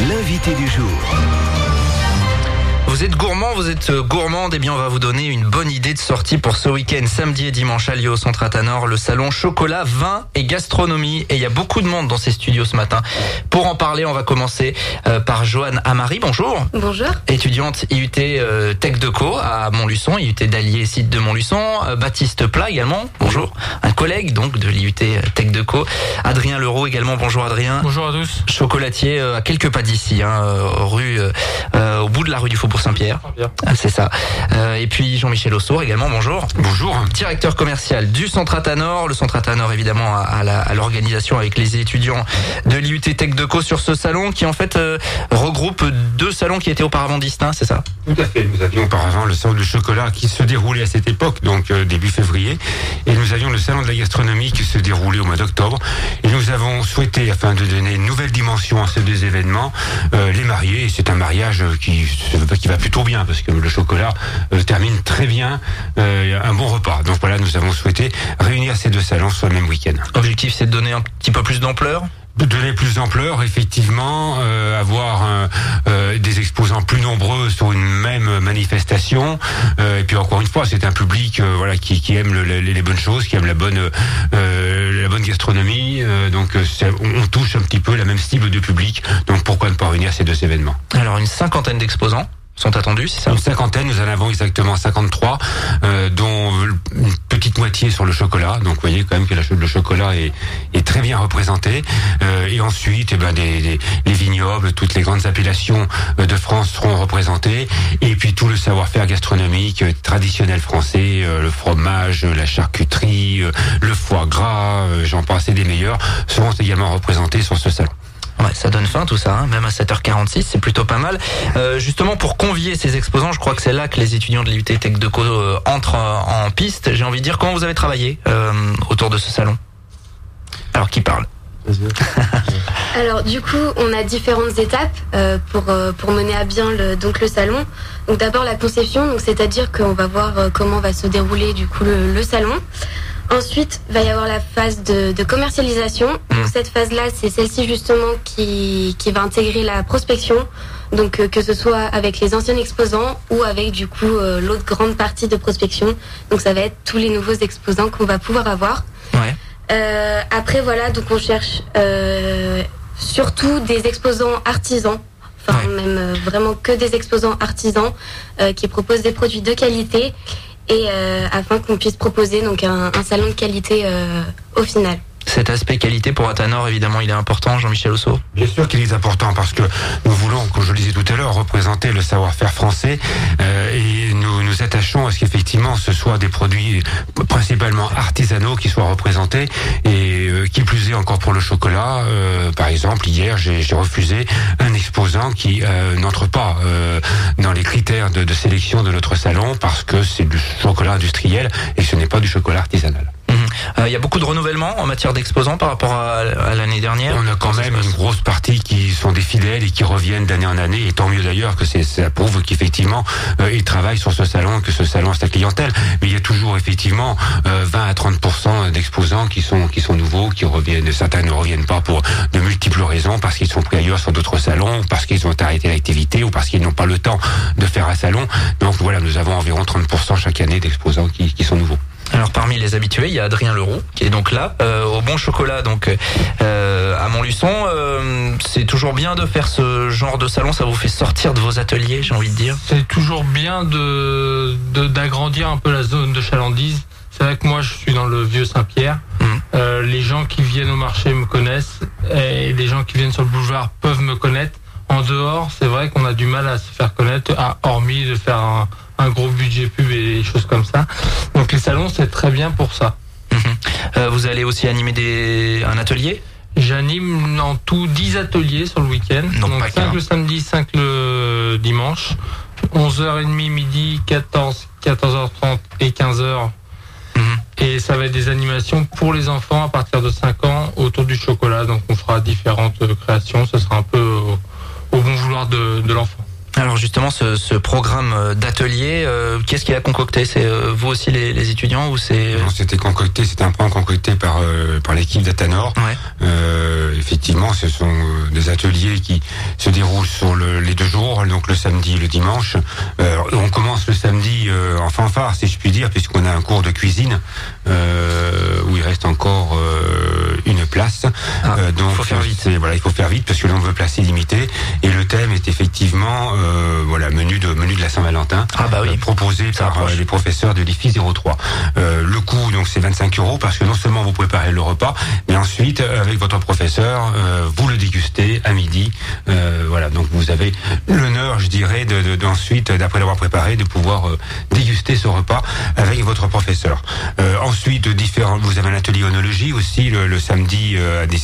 l'invité du jour. Vous êtes gourmand, vous êtes gourmande, eh bien on va vous donner une bonne idée de sortie pour ce week-end, samedi et dimanche à Lyon, au centre Athanor, le salon chocolat, vin et gastronomie. Et il y a beaucoup de monde dans ces studios ce matin. Pour en parler, on va commencer par Joanne Amari. Bonjour. Bonjour. Étudiante IUT Tech Deco à Montluçon, IUT d'Allier site de Montluçon. Baptiste Plat également. Bonjour. Un collègue donc de l'IUT Tech Deco. Adrien Leroux également. Bonjour Adrien. Bonjour à tous. Chocolatier à quelques pas d'ici, rue au bout de la rue du Faubourg Saint-Pierre. Ah, c'est ça. Et puis Jean-Michel Ossour également, bonjour. Bonjour. Directeur commercial du Centre Athanor. Le Centre Athanor évidemment à l'organisation avec les étudiants de l'IUT Tech Deco sur ce salon qui en fait regroupe deux salons qui étaient auparavant distincts, c'est ça? Tout à fait. Nous avions auparavant le salon du chocolat qui se déroulait à cette époque, donc début février, et nous avions le salon de la gastronomie qui se déroulait au mois d'octobre. Et nous avons souhaité, afin de donner une nouvelle dimension à ces deux événements, les marier. Et c'est un mariage qui va plutôt bien parce que le chocolat termine très bien un bon repas. Donc voilà, nous avons souhaité réunir ces deux salons sur le même week-end. L'objectif, c'est de donner un petit peu plus d'ampleur? De donner plus d'ampleur, effectivement, avoir des exposants plus nombreux sur une même manifestation. Et puis encore une fois, c'est un public qui aime les bonnes choses, qui aime la bonne gastronomie. Donc on touche un petit peu la même cible de public. Donc pourquoi ne pas réunir ces deux événements? Alors une cinquantaine d'exposants sont attendus, c'est ça? Une cinquantaine, nous en avons exactement 53, dont une petite moitié sur le chocolat. Donc vous voyez quand même que le chocolat est très bien représenté. Et ensuite, les vignobles, toutes les grandes appellations de France seront représentées. Et puis tout le savoir-faire gastronomique traditionnel français, le fromage, la charcuterie, le foie gras, j'en passe et des meilleurs, seront également représentés sur ce salon. Ouais, ça donne faim tout ça, même à 7h46, c'est plutôt pas mal. Justement, pour convier ces exposants, je crois que c'est là que les étudiants de l'IUT Tech Deco entrent en piste. J'ai envie de dire, comment vous avez travaillé autour de ce salon? Alors, qui parle? Alors du coup, on a différentes étapes pour mener à bien le salon. Donc d'abord la conception, donc c'est-à-dire qu'on va voir comment va se dérouler du coup le salon. Ensuite, va y avoir la phase de commercialisation. Donc, cette phase-là, c'est celle-ci justement qui va intégrer la prospection. Donc que ce soit avec les anciens exposants ou avec du coup l'autre grande partie de prospection. Donc ça va être tous les nouveaux exposants qu'on va pouvoir avoir. Ouais. Après voilà, donc on cherche surtout des exposants artisans. Enfin même vraiment que des exposants artisans qui proposent des produits de qualité. Et afin qu'on puisse proposer donc un salon de qualité au final. Cet aspect qualité pour Athanor, évidemment, il est important, Jean-Michel Ossour. Bien sûr qu'il est important parce que nous voulons, comme je le disais tout à l'heure, représenter le savoir-faire français et nous attachons à ce qu'effectivement ce soit des produits principalement artisanaux qui soient représentés et qui plus est encore pour le chocolat. Par exemple, hier, j'ai refusé un exposant qui n'entre pas dans les critères de sélection de notre salon parce que c'est du chocolat industriel et ce n'est pas du chocolat artisanal. Il y a beaucoup de renouvellement en matière d'exposants par rapport à l'année dernière. On a quand même une grosse partie qui sont des fidèles et qui reviennent d'année en année, et tant mieux d'ailleurs que ça prouve qu'effectivement ils travaillent sur ce salon, que ce salon a sa clientèle. Mais il y a toujours effectivement 20 à 30% d'exposants qui sont nouveaux, qui reviennent. Certains ne reviennent pas pour de multiples raisons, parce qu'ils sont pris ailleurs sur d'autres salons, parce qu'ils ont arrêté l'activité ou parce qu'ils n'ont pas le temps de faire un salon. Donc voilà, nous avons environ 30% chaque année d'exposants qui sont nouveaux. Alors parmi les habitués, il y a Adrien Leroux qui est donc là au Bon Chocolat donc à Montluçon. C'est toujours bien de faire ce genre de salon, ça vous fait sortir de vos ateliers, j'ai envie de dire. C'est toujours bien d'agrandir un peu la zone de chalandise. C'est vrai que moi je suis dans le vieux Saint-Pierre. Les gens qui viennent au marché me connaissent et les gens qui viennent sur le boulevard peuvent me connaître. En dehors, c'est vrai qu'on a du mal à se faire connaître, hormis de faire un gros budget pub et des choses comme ça. Donc les salons, c'est très bien pour ça. Vous allez aussi animer un atelier? J'anime en tout 10 ateliers sur le week-end. Donc 5 le samedi, 5 le dimanche. 11h30 midi, 14h30 et 15h. Et ça va être des animations pour les enfants à partir de 5 ans autour du chocolat. Donc on fera différentes créations. Ce sera un peu au bon vouloir de l'enfant. Alors justement, ce programme d'atelier, qu'est-ce qu'il a concocté? C'est vous aussi les étudiants ou c'est... Non, c'était un programme concocté par l'équipe d'Atanor. Ouais. Effectivement, ce sont des ateliers qui se déroulent sur les 2 jours, donc le samedi et le dimanche. On commence le samedi en fanfare, si je puis dire, puisqu'on a un cours de cuisine où il reste encore une place. Donc, il faut faire vite. Il faut faire vite parce que l'on veut place illimitée. Et le thème est effectivement menu de la Saint-Valentin, proposé par les professeurs de l'IFI 03. Le coût, donc, c'est 25 € parce que non seulement vous préparez le repas, mais ensuite, avec votre professeur, vous le dégustez à midi. Donc vous avez l'honneur, je dirais, d'ensuite, d'après l'avoir préparé, de pouvoir déguster ce repas avec votre professeur. Ensuite, vous avez un atelier onologie aussi le samedi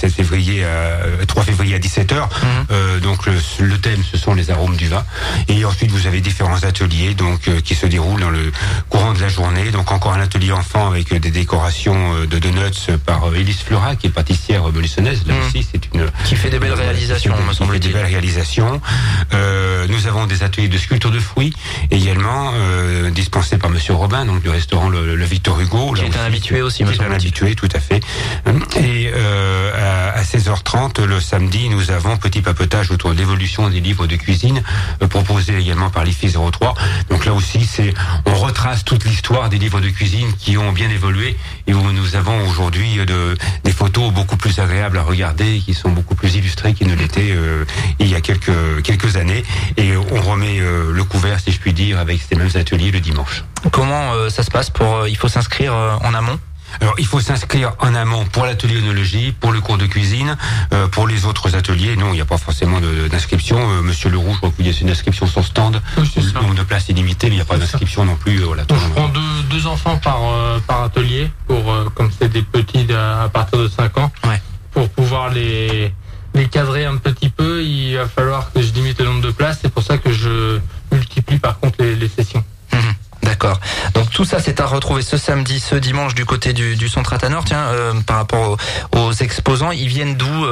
3 février à 17h. Donc le thème, ce sont les arômes du vin. Et ensuite, vous avez différents ateliers qui se déroulent dans le courant de la journée. Donc encore un atelier enfant avec des décorations de donuts par Élise Fleurat, qui est pâtissière moissonnaise. Là aussi, c'est qui fait des belles réalisations, me semble-t-il. Des belles réalisations. Nous avons des ateliers de sculpture de fruits également dispensés par Monsieur Robin, donc du restaurant le Victor Hugo. Qui est un habitué aussi, me semble-t-il. Un habitué, tout à fait. Et à 16h30 le samedi, nous avons petit papetage autour de l'évolution des livres de cuisine proposés également par l'IFI 03. Donc là aussi, on retrace toute l'histoire des livres de cuisine qui ont bien évolué et où nous avons aujourd'hui des photos beaucoup plus agréables à regarder, qui sont beaucoup plus illustrées qu'ils ne l'étaient il y a quelques années. Et on remet le couvert, si je puis dire, avec ces mêmes ateliers le dimanche. Comment ça se passe il faut s'inscrire en amont? Alors, il faut s'inscrire en amont pour l'atelier œnologie, pour le cours de cuisine, pour les autres ateliers. Non, il n'y a pas forcément d'inscription. Monsieur Leroux, je crois qu'il y a une inscription sur stand. Le nombre de places est limité, mais il n'y a pas d'inscription non plus. Donc, je prends deux enfants par atelier, comme c'est des petits à partir de 5 ans, pour pouvoir les cadrer un petit peu. Il va falloir que je limite le nombre de places. C'est pour ça que je multiplie par contre les sessions. D'accord. Donc tout ça, c'est à retrouver ce samedi, ce dimanche du côté du centre Atanor. Tiens, par rapport aux exposants, ils viennent d'où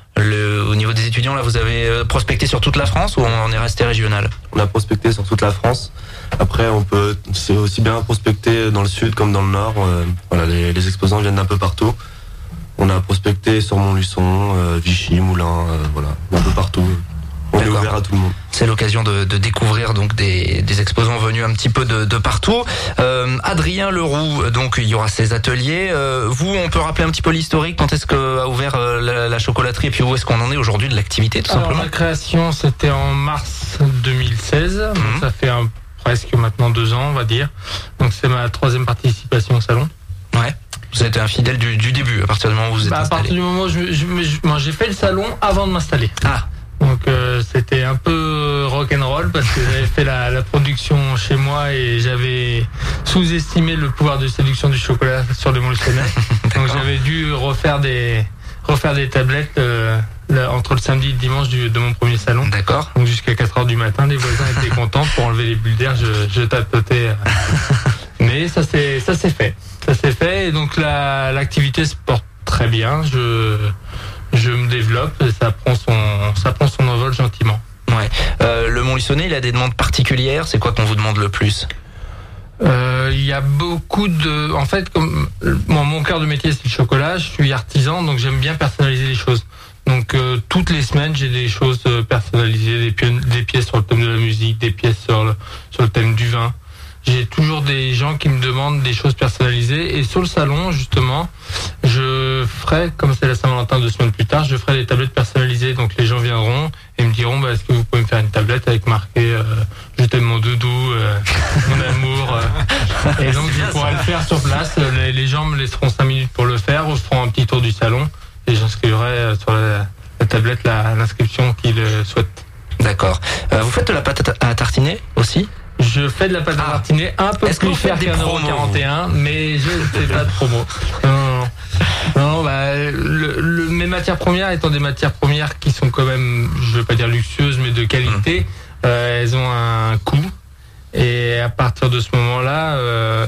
au niveau des étudiants, là, vous avez prospecté sur toute la France ou on est resté régional? On a prospecté sur toute la France. Après, c'est aussi bien prospecter dans le sud comme dans le nord. Les exposants viennent d'un peu partout. On a prospecté sur Montluçon, Vichy, Moulins, un peu partout. On est ouvert à tout le monde. C'est l'occasion de découvrir donc des exposants venus un petit peu de partout. Adrien Leroux, donc il y aura ces ateliers. Vous, on peut rappeler un petit peu l'historique. Quand est-ce qu'a ouvert la chocolaterie et puis où est-ce qu'on en est aujourd'hui de l'activité, tout simplement? La création, c'était en mars 2016. Donc ça fait presque maintenant 2 ans, on va dire. Donc c'est ma 3e participation au salon. Ouais. Vous êtes un fidèle du début, à partir du moment où vous êtes installé. À partir du moment où j'ai fait le salon avant de m'installer. Ah. Donc c'était un peu rock'n'roll parce que j'avais fait la production chez moi et j'avais sous-estimé le pouvoir de séduction du chocolat sur les Montluçonnais. Donc j'avais dû refaire des tablettes entre le samedi et le dimanche de mon premier salon. D'accord. Donc jusqu'à 4h du matin, les voisins étaient contents. Pour enlever les bulles d'air, je tapotais. Mais ça s'est fait. Ça s'est fait et donc l'activité se porte très bien. Je me développe et ça prend son envol gentiment. Ouais. Le Montluçonnais, il a des demandes particulières. C'est quoi qu'on vous demande le plus? Il y a beaucoup de... En fait, comme mon cœur de métier, c'est le chocolat. Je suis artisan, donc j'aime bien personnaliser les choses. Donc toutes les semaines, j'ai des choses personnalisées, des pièces sur le thème de la musique, des pièces sur le thème du vin. J'ai toujours des gens qui me demandent des choses personnalisées. Et sur le salon, justement, je ferai, comme c'est la Saint-Valentin 2 semaines plus tard, je ferai des tablettes personnalisées. Donc les gens viendront et me diront, est-ce que vous pouvez me faire une tablette avec marqué je t'aime mon doudou, mon amour. Et donc je pourrai le faire sur place. Les gens me laisseront 5 minutes pour le faire, ou feront un petit tour du salon et j'inscrirai sur la tablette l'inscription qu'ils souhaitent. D'accord. Vous faites de la pâte à tartiner aussi? Je fais de la pâte à tartiner un peu plus cher qu'un €41, mais je ne fais pas de promo. Non, mes matières premières étant des matières premières qui sont quand même, je veux pas dire luxueuses, mais de qualité, elles ont un coût. Et à partir de ce moment-là,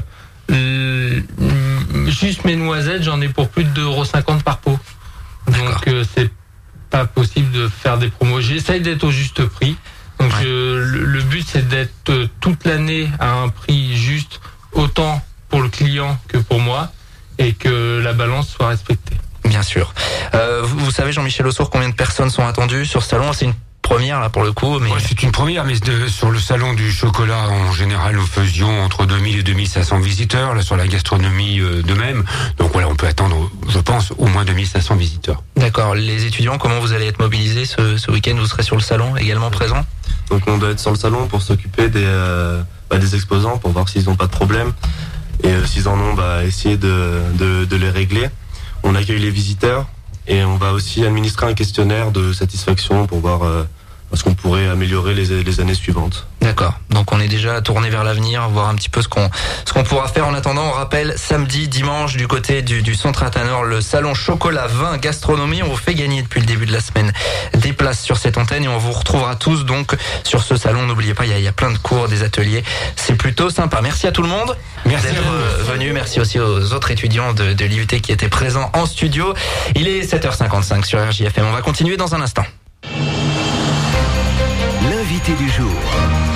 juste mes noisettes, j'en ai pour plus de €2,50 par pot. Donc c'est pas possible de faire des promos. J'essaye d'être au juste prix. Donc Donc le but c'est d'être toute l'année à un prix juste, autant pour le client que pour moi, et que la balance soit respectée. Bien sûr. Vous savez, Jean-Michel Aussour, combien de personnes sont attendues sur ce salon? C'est une première là pour le coup, mais c'est une première, mais sur le salon du chocolat en général nous faisions entre 2000 et 2500 visiteurs, là sur la gastronomie de même, donc voilà, on peut attendre, je pense, au moins 2500 visiteurs. D'accord. Les étudiants, comment vous allez être mobilisés ce week-end? Vous serez sur le salon également présent? Donc on doit être sur le salon pour s'occuper des exposants, pour voir s'ils n'ont pas de problème, et s'ils en ont, essayer de les régler. On accueille les visiteurs et on va aussi administrer un questionnaire de satisfaction pour voir ce qu'on pourrait améliorer les années suivantes. D'accord. Donc on est déjà tourné vers l'avenir, voir un petit peu ce qu'on pourra faire. En attendant, on rappelle, samedi, dimanche, du côté du centre Athanor, le salon chocolat, vin, gastronomie. On vous fait gagner depuis le début de la semaine des places sur cette antenne et on vous retrouvera tous donc sur ce salon. N'oubliez pas, il y a plein de cours, des ateliers. C'est plutôt sympa. Merci à tout le monde d'être venu. Merci aussi aux autres étudiants de l'IUT qui étaient présents en studio. Il est 7h55 sur RJFM. On va continuer dans un instant. L'invité du jour.